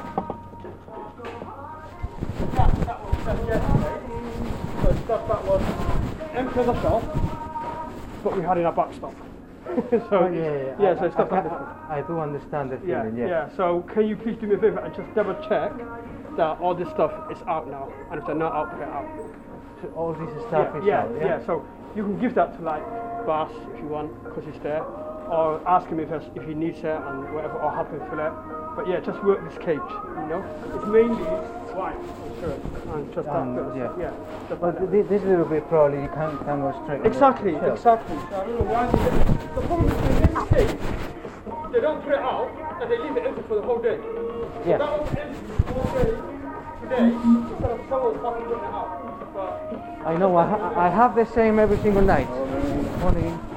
That was sent yesterday. So stuff that was empty the shop, but we had in our back stock. So yeah, so stuff like this. I do understand the feeling. Yeah. So can you please do me a favour and just double check that all this stuff is out now, and if they're not out, put it out. So all this stuff is yeah, out. Yeah. So you can give that to like Bas if you want, because he's there, or ask him if he needs it and whatever, or help him fill it. But yeah, just work this cage. You know, it's mainly white shirt and just that. Yeah. But this little bit probably you can't go straight. Exactly. So I don't know why the problem is in this case, they don't put it out and they leave it empty for the whole day. Yeah. So that was empty the whole day today instead of someone fucking putting it out. But I know. I have the same every single night. Morning.